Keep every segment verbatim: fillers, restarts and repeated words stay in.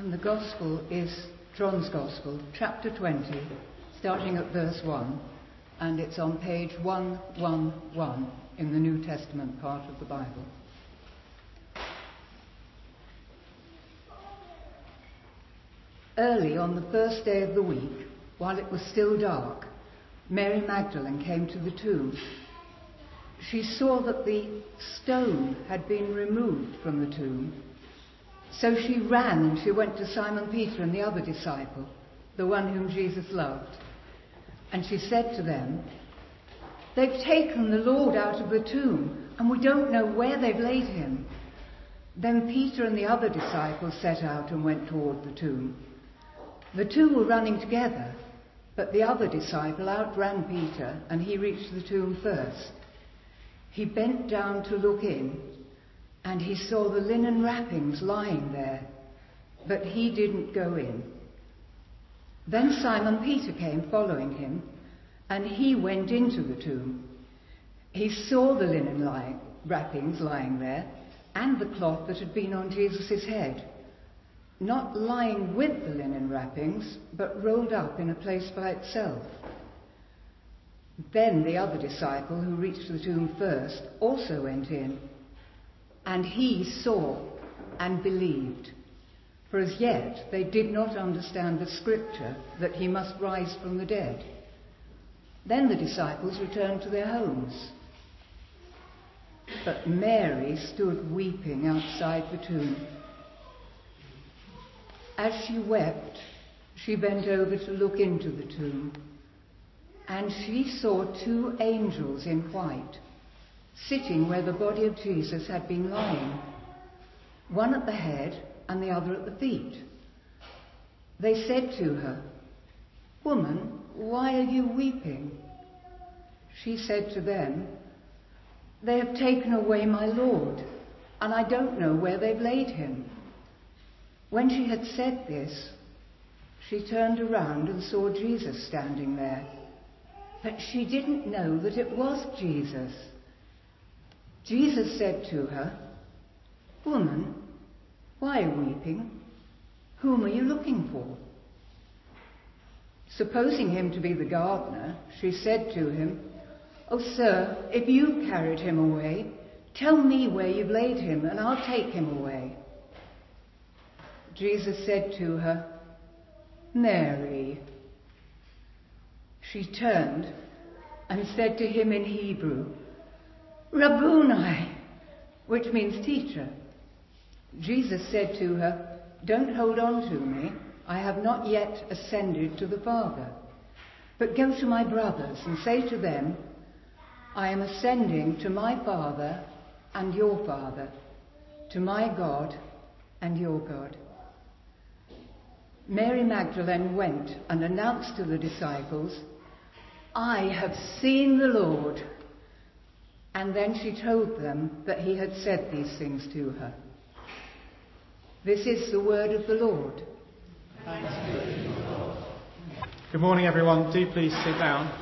And the Gospel is John's Gospel, chapter twenty, starting at verse one, and it's on page one eleven in the New Testament part of the Bible. Early on the first day of the week, while it was still dark, Mary Magdalene came to the tomb. She saw that the stone had been removed from the tomb. So she ran and she went to Simon Peter and the other disciple, the one whom Jesus loved. And she said to them, "They've taken the Lord out of the tomb, and we don't know where they've laid him." Then Peter and the other disciple set out and went toward the tomb. The two were running together, but the other disciple outran Peter, and he reached the tomb first. He bent down to look in, and he saw the linen wrappings lying there, but he didn't go in. Then Simon Peter came following him, and he went into the tomb. He saw the linen lying, wrappings lying there, and the cloth that had been on Jesus' head, not lying with the linen wrappings, but rolled up in a place by itself. Then the other disciple, who reached the tomb first, also went in. And he saw and believed, for as yet they did not understand the scripture that he must rise from the dead. Then the disciples returned to their homes. But Mary stood weeping outside the tomb. As she wept, she bent over to look into the tomb, and she saw two angels in white, sitting where the body of Jesus had been lying, one at the head and the other at the feet. They said to her, "Woman, why are you weeping?" She said to them, "They have taken away my Lord, and I don't know where they've laid him." When she had said this, she turned around and saw Jesus standing there, but she didn't know that it was Jesus. Jesus said to her, "Woman, why are you weeping? Whom are you looking for?" Supposing him to be the gardener, she said to him, "Oh, sir, if you carried him away, tell me where you've laid him, and I'll take him away." Jesus said to her, "Mary." She turned and said to him in Hebrew, "Rabboni," which means teacher. Jesus said to her, "Don't hold on to me. I have not yet ascended to the Father. But go to my brothers and say to them, I am ascending to my Father and your Father, to my God and your God." Mary Magdalene went and announced to the disciples, "I have seen the Lord." And then she told them that he had said these things to her. This is the word of the Lord. Thanks be to the Lord. Good morning, everyone. Do please sit down.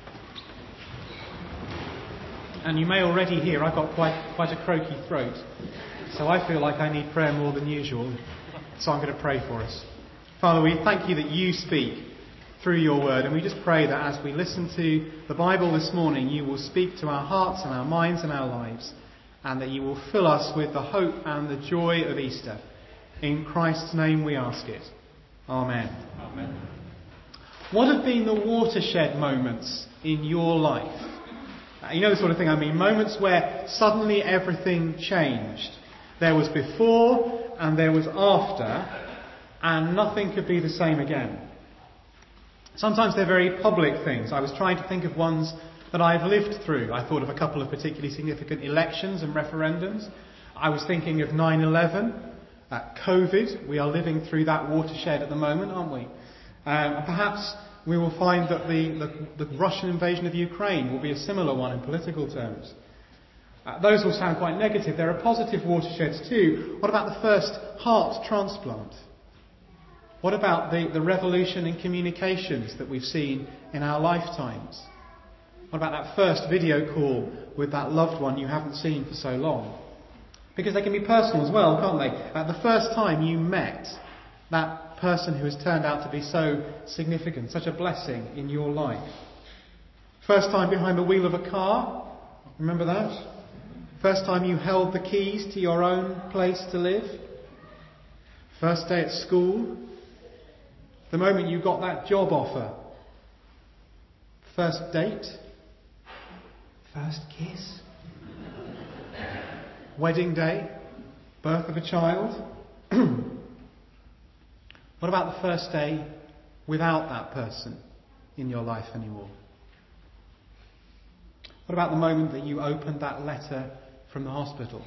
And you may already hear I've got quite quite a croaky throat, so I feel like I need prayer more than usual. So I'm going to pray for us. Father, we thank you that you speak through your word, and we just pray that as we listen to the Bible this morning, you will speak to our hearts and our minds and our lives, and that you will fill us with the hope and the joy of Easter. In Christ's name we ask it. Amen. Amen. What have been the watershed moments in your life? You know the sort of thing I mean, moments where suddenly everything changed. There was before and there was after, and nothing could be the same again. Sometimes they're very public things. I was trying to think of ones that I've lived through. I thought of a couple of particularly significant elections and referendums. I was thinking of nine eleven, uh, COVID. We are living through that watershed at the moment, aren't we? Um, perhaps we will find that the, the, the Russian invasion of Ukraine will be a similar one in political terms. Uh, those will sound quite negative. There are positive watersheds too. What about the first heart transplant? What about the, the revolution in communications that we've seen in our lifetimes? What about that first video call with that loved one you haven't seen for so long? Because they can be personal as well, can't they? Uh, the first time you met, That person who has turned out to be so significant, such a blessing in your life. First time behind the wheel of a car, remember that? First time you held the keys to your own place to live. First day at school. The moment you got that job offer. First date. First kiss. Wedding day. Birth of a child. What about the first day without that person in your life anymore? What about the moment that you opened that letter from the hospital?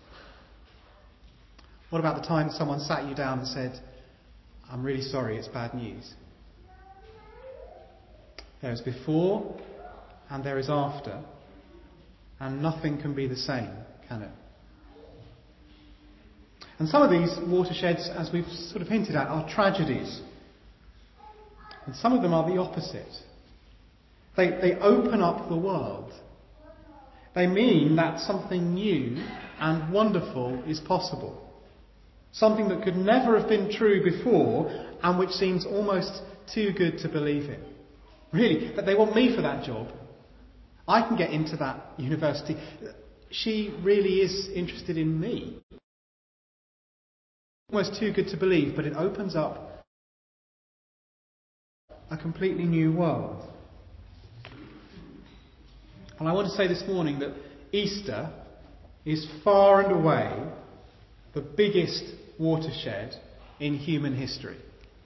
What about the time someone sat you down and said, "I'm really sorry, it's bad news"? There is before and there is after, and nothing can be the same, can it? And some of these watersheds, as we've sort of hinted at, are tragedies. And some of them are the opposite. They, they open up the world. They mean that something new and wonderful is possible. Something that could never have been true before and which seems almost too good to believe in. Really, that they want me for that job. I can get into that university. She really is interested in me. Almost too good to believe, but it opens up a completely new world. And I want to say this morning that Easter is far and away the biggest watershed in human history.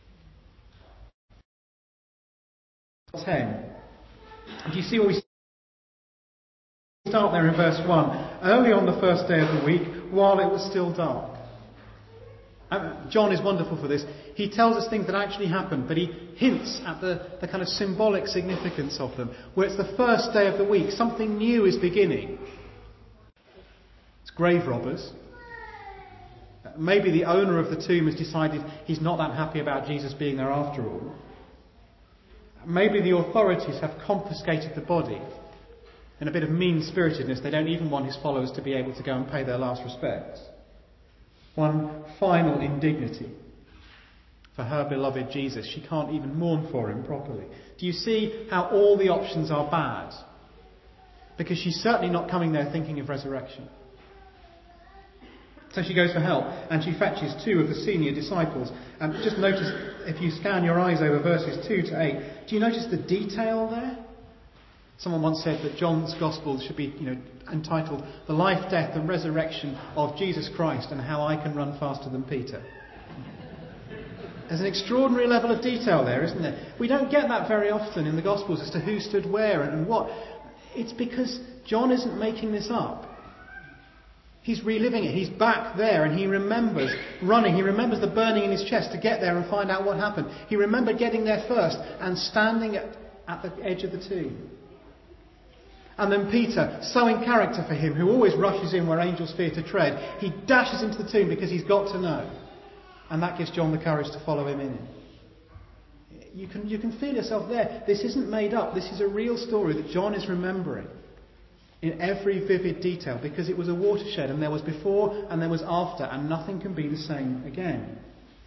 ten. Do you see what we start there in verse one? Early on the first day of the week, while it was still dark. Um, John is wonderful for this. He tells us things that actually happened, but he hints at the, the kind of symbolic significance of them. Where it's the first day of the week, something new is beginning. It's grave robbers. Maybe the owner of the tomb has decided he's not that happy about Jesus being there after all. Maybe the authorities have confiscated the body. In a bit of mean-spiritedness, they don't even want his followers to be able to go and pay their last respects. One final indignity for her beloved Jesus. She can't even mourn for him properly. Do you see how all the options are bad? Because she's certainly not coming there thinking of resurrection. So she goes for help, and she fetches two of the senior disciples. And um, just notice, if you scan your eyes over verses two to eight, do you notice the detail there? Someone once said that John's Gospel should be, you know, entitled "The Life, Death and Resurrection of Jesus Christ and How I Can Run Faster Than Peter." There's an extraordinary level of detail there, isn't there? We don't get that very often in the Gospels as to who stood where and what. It's because John isn't making this up. He's reliving it. He's back there and he remembers running. He remembers the burning in his chest to get there and find out what happened. He remembered getting there first and standing at, at the edge of the tomb. And then Peter, so in character for him, who always rushes in where angels fear to tread, he dashes into the tomb because he's got to know. And that gives John the courage to follow him in. You can, you can feel yourself there. This isn't made up. This is a real story that John is remembering in every vivid detail, because it was a watershed and there was before and there was after, and nothing can be the same again.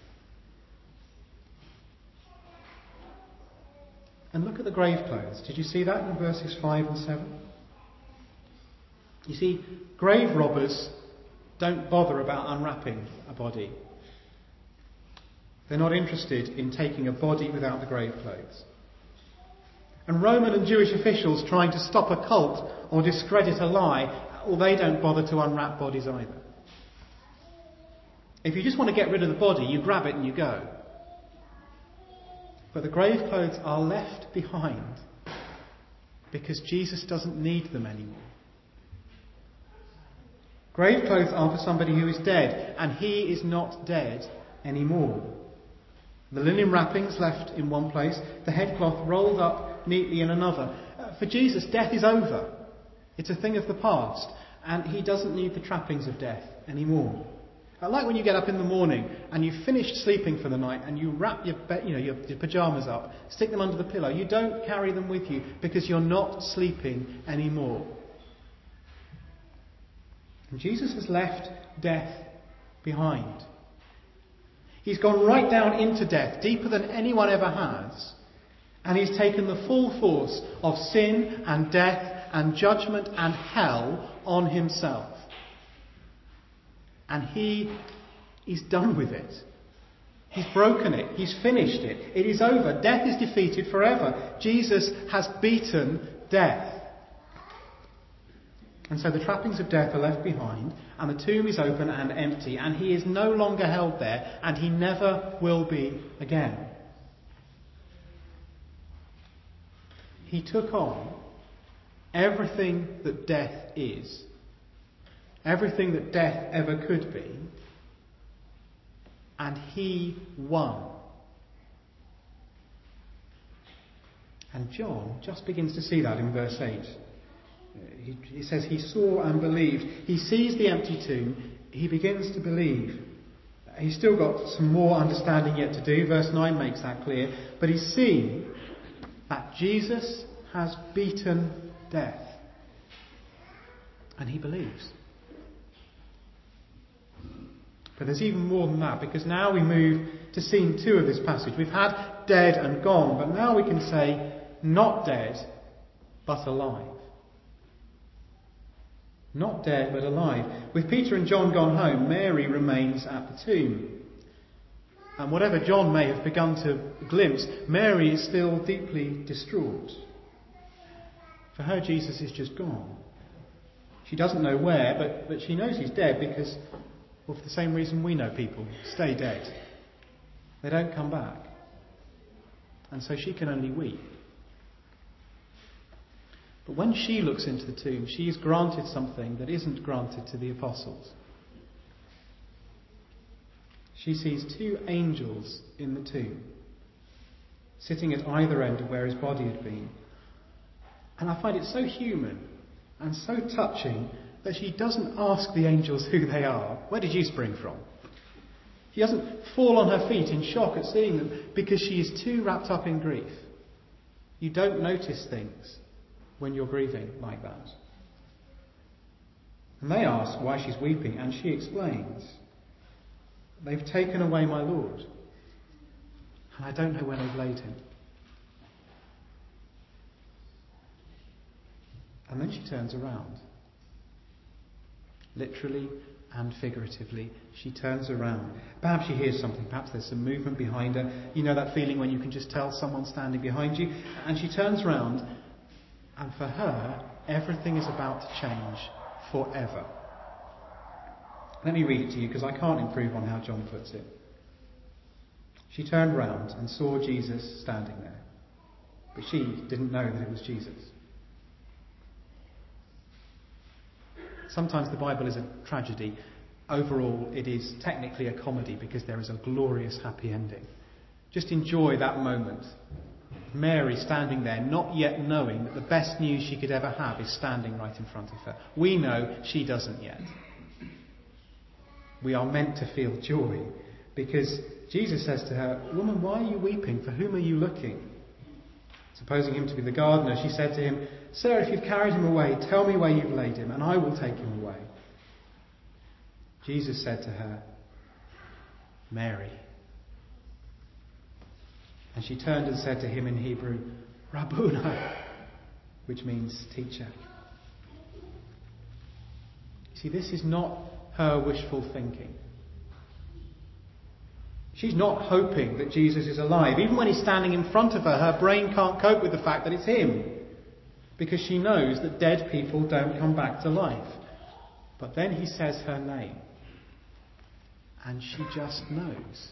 And look at the grave clothes. Did you see that in verses five and seven? You see, grave robbers don't bother about unwrapping a body. They're not interested in taking a body without the grave clothes. And Roman and Jewish officials trying to stop a cult or discredit a lie, well, they don't bother to unwrap bodies either. If you just want to get rid of the body, you grab it and you go. But the grave clothes are left behind because Jesus doesn't need them anymore. Grave clothes are for somebody who is dead, and he is not dead anymore. The linen wrappings left in one place, the headcloth rolled up neatly in another. Uh, for Jesus, death is over. It's a thing of the past, and he doesn't need the trappings of death anymore. Uh, like when you get up in the morning and you've finished sleeping for the night and you wrap your, be- you know, your, your pyjamas up, stick them under the pillow. You don't carry them with you because you're not sleeping anymore. And Jesus has left death behind. He's gone right down into death, deeper than anyone ever has. And he's taken the full force of sin and death and judgment and hell on himself. And he is done with it. He's broken it. He's finished it. It is over. Death is defeated forever. Jesus has beaten death. And so the trappings of death are left behind, and the tomb is open and empty, and he is no longer held there, and he never will be again. He took on everything that death is, everything that death ever could be, and he won. And John just begins to see that in verse eight. He, he says he saw and believed. He sees the empty tomb. He begins to believe. He's still got some more understanding yet to do. Verse nine makes that clear. But he's seen that Jesus has beaten death. And he believes. But there's even more than that, because now we move to scene two of this passage. We've had dead and gone, but now we can say not dead, but alive. Not dead, but alive. With Peter and John gone home, Mary remains at the tomb. And whatever John may have begun to glimpse, Mary is still deeply distraught. For her, Jesus is just gone. She doesn't know where, but, but she knows he's dead because, well, for the same reason we know people stay dead. They don't come back. And so she can only weep. But when she looks into the tomb, she is granted something that isn't granted to the apostles. She sees two angels in the tomb, sitting at either end of where his body had been. And I find it so human and so touching that she doesn't ask the angels who they are. Where did you spring from? She doesn't fall on her feet in shock at seeing them because she is too wrapped up in grief. You don't notice things when you're grieving like that. And they ask why she's weeping, and she explains, they've taken away my Lord, and I don't know where they've laid him. And then she turns around. Literally and figuratively, she turns around. Perhaps she hears something, perhaps there's some movement behind her. You know that feeling when you can just tell someone's standing behind you. And she turns around, and for her, everything is about to change forever. Let me read it to you because I can't improve on how John puts it. She turned round and saw Jesus standing there, but she didn't know that it was Jesus. Sometimes the Bible is a tragedy. Overall, it is technically a comedy because there is a glorious happy ending. Just enjoy that moment. Mary standing there, not yet knowing that the best news she could ever have is standing right in front of her. We know she doesn't yet. We are meant to feel joy because Jesus says to her, "Woman, why are you weeping? For whom are you looking?" Supposing him to be the gardener, she said to him, "Sir, if you've carried him away, tell me where you've laid him, and I will take him away." Jesus said to her, "Mary." And she turned and said to him in Hebrew, "Rabboni," which means teacher. See, this is not her wishful thinking. She's not hoping that Jesus is alive. Even when he's standing in front of her, her brain can't cope with the fact that it's him, because she knows that dead people don't come back to life. But then he says her name, and she just knows.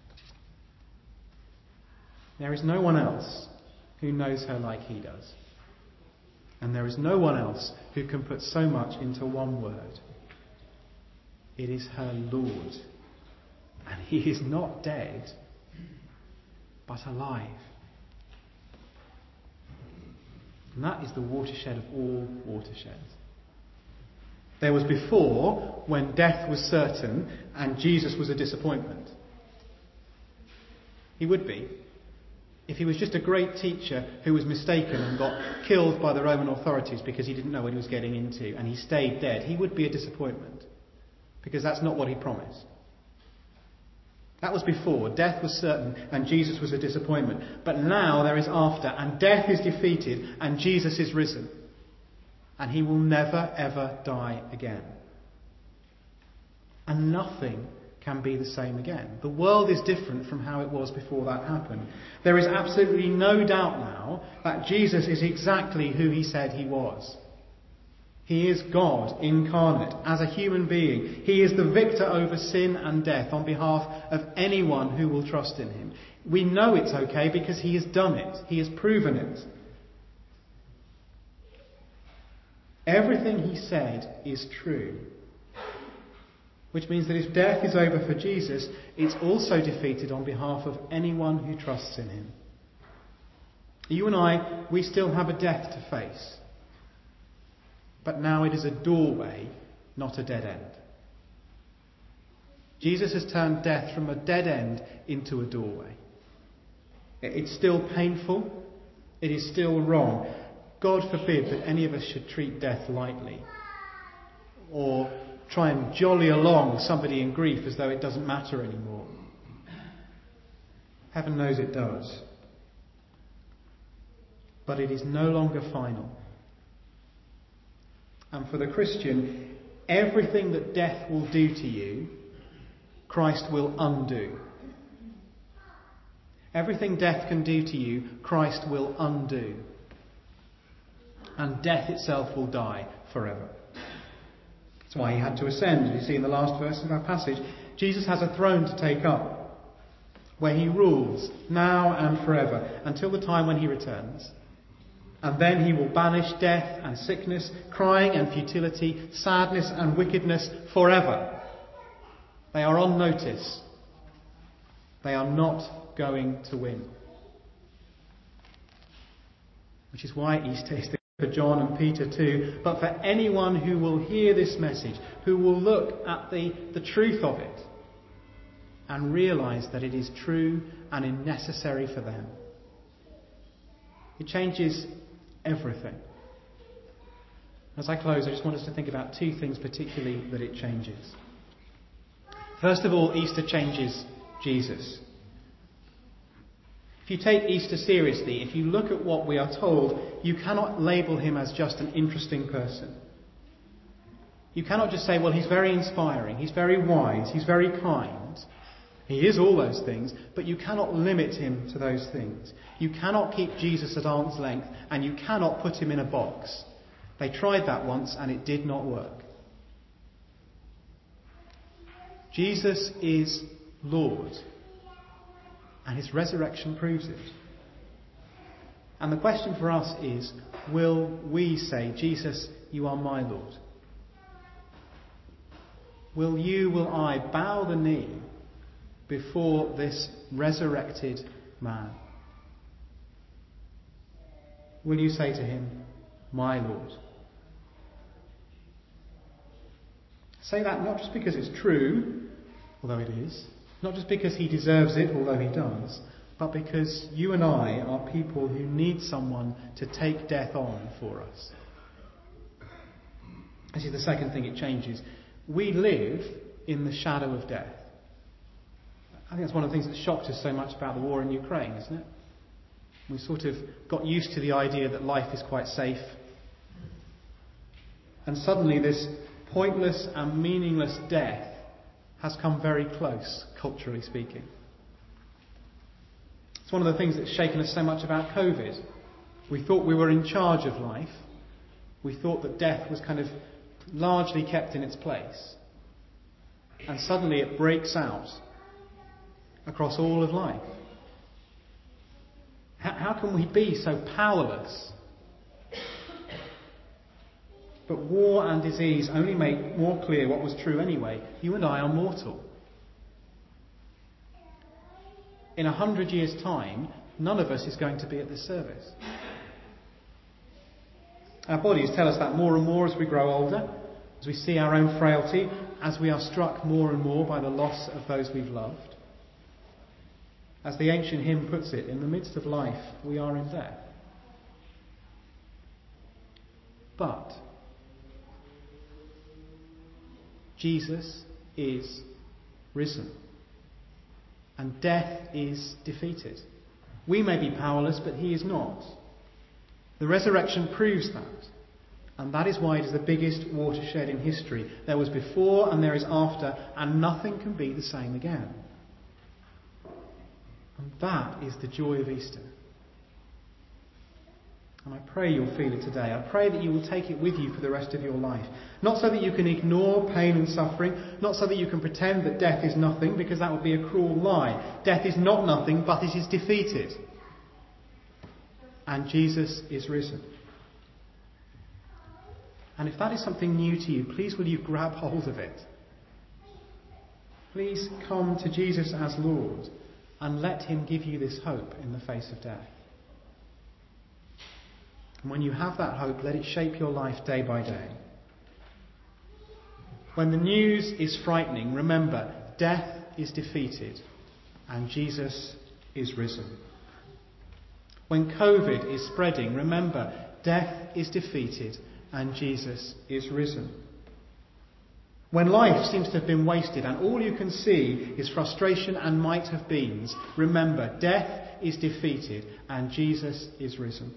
There is no one else who knows her like he does. And there is no one else who can put so much into one word. It is her Lord. And he is not dead, but alive. And that is the watershed of all watersheds. There was before, when death was certain and Jesus was a disappointment. He would be. If he was just a great teacher who was mistaken and got killed by the Roman authorities because he didn't know what he was getting into and he stayed dead, he would be a disappointment. Because that's not what he promised. That was before. Death was certain and Jesus was a disappointment. But now there is after, and death is defeated and Jesus is risen. And he will never ever die again. And nothing can be the same again. The world is different from how it was before that happened. There is absolutely no doubt now that Jesus is exactly who he said he was. He is God incarnate as a human being. He is the victor over sin and death on behalf of anyone who will trust in him. We know it's okay because he has done it. He has proven it. Everything he said is true. Which means that if death is over for Jesus, it's also defeated on behalf of anyone who trusts in him. You and I, we still have a death to face. But now it is a doorway, not a dead end. Jesus has turned death from a dead end into a doorway. It's still painful. It is still wrong. God forbid that any of us should treat death lightly. Or try and jolly along somebody in grief as though it doesn't matter anymore. Heaven knows it does. But it is no longer final. And for the Christian, everything that death will do to you, Christ will undo. Everything death can do to you, Christ will undo. And death itself will die forever. That's why he had to ascend. You see in the last verse of our passage, Jesus has a throne to take up, where he rules now and forever, until the time when he returns. And then he will banish death and sickness, crying and futility, sadness and wickedness forever. They are on notice. They are not going to win. Which is why Easter is for John and Peter too, but for anyone who will hear this message, who will look at the, the truth of it and realise that it is true and necessary for them. It changes everything. As I close, I just want us to think about two things particularly that it changes. First of all, Easter changes Jesus. If you take Easter seriously, if you look at what we are told, you cannot label him as just an interesting person. You cannot just say, well, he's very inspiring, he's very wise, he's very kind. He is all those things, but you cannot limit him to those things. You cannot keep Jesus at arm's length, and you cannot put him in a box. They tried that once, and it did not work. Jesus is Lord, and his resurrection proves it. And the question for us is, will we say, Jesus, you are my Lord? Will you, will I bow the knee before this resurrected man? Will you say to him, my Lord? Say that not just because it's true, although it is, not just because he deserves it, although he does, but because you and I are people who need someone to take death on for us. This is the second thing it changes. We live in the shadow of death. I think that's one of the things that shocked us so much about the war in Ukraine, isn't it? We sort of got used to the idea that life is quite safe. And suddenly this pointless and meaningless death has come very close, culturally speaking. It's one of the things that's shaken us so much about COVID. We thought we were in charge of life. We thought that death was kind of largely kept in its place. And suddenly it breaks out across all of life. How, how can we be so powerless? But war and disease only make more clear what was true anyway. You and I are mortal. In a hundred years' time, none of us is going to be at this service. Our bodies tell us that more and more as we grow older, as we see our own frailty, as we are struck more and more by the loss of those we've loved. As the ancient hymn puts it, in the midst of life, we are in death. But Jesus is risen. and death is defeated. We may be powerless, but he is not. The resurrection proves that. And that is why it is the biggest watershed in history. There was before and there is after, and nothing can be the same again. And that is the joy of Easter. And I pray you'll feel it today. I pray that you will take it with you for the rest of your life. Not so that you can ignore pain and suffering, not so that you can pretend that death is nothing, because that would be a cruel lie. Death is not nothing, but it is defeated. And Jesus is risen. And if that is something new to you, please will you grab hold of it. Please come to Jesus as Lord and let him give you this hope in the face of death. And when you have that hope, let it shape your life day by day. When the news is frightening, remember, death is defeated and Jesus is risen. When COVID is spreading, remember, death is defeated and Jesus is risen. When life seems to have been wasted and all you can see is frustration and might have beens, remember, death is defeated and Jesus is risen.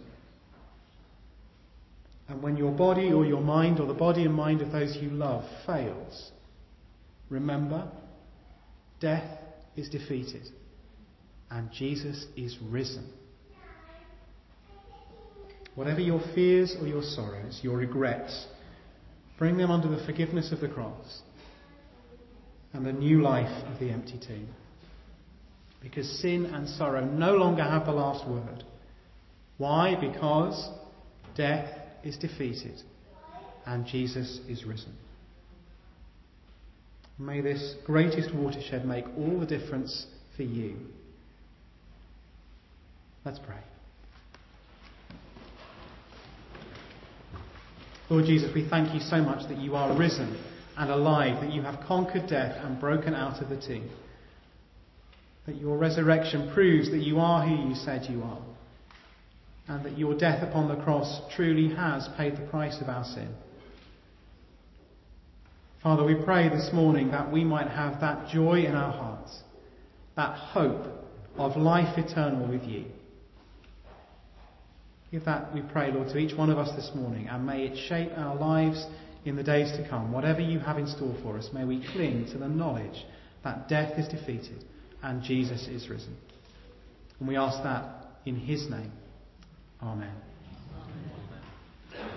And when your body or your mind or the body and mind of those you love fails, remember, death is defeated and Jesus is risen. Whatever your fears or your sorrows, your regrets, bring them under the forgiveness of the cross and the new life of the empty tomb. Because sin and sorrow no longer have the last word. Why? Because death is defeated and Jesus is risen. May this greatest watershed make all the difference for you. Let's pray. Lord Jesus, we thank you so much that you are risen and alive, that you have conquered death and broken out of the tomb. That your resurrection proves that you are who you said you are. And that your death upon the cross truly has paid the price of our sin. Father, we pray this morning that we might have that joy in our hearts, that hope of life eternal with you. Give that, we pray, Lord, to each one of us this morning, and may it shape our lives in the days to come. Whatever you have in store for us, may we cling to the knowledge that death is defeated and Jesus is risen. And we ask that in his name. Amen.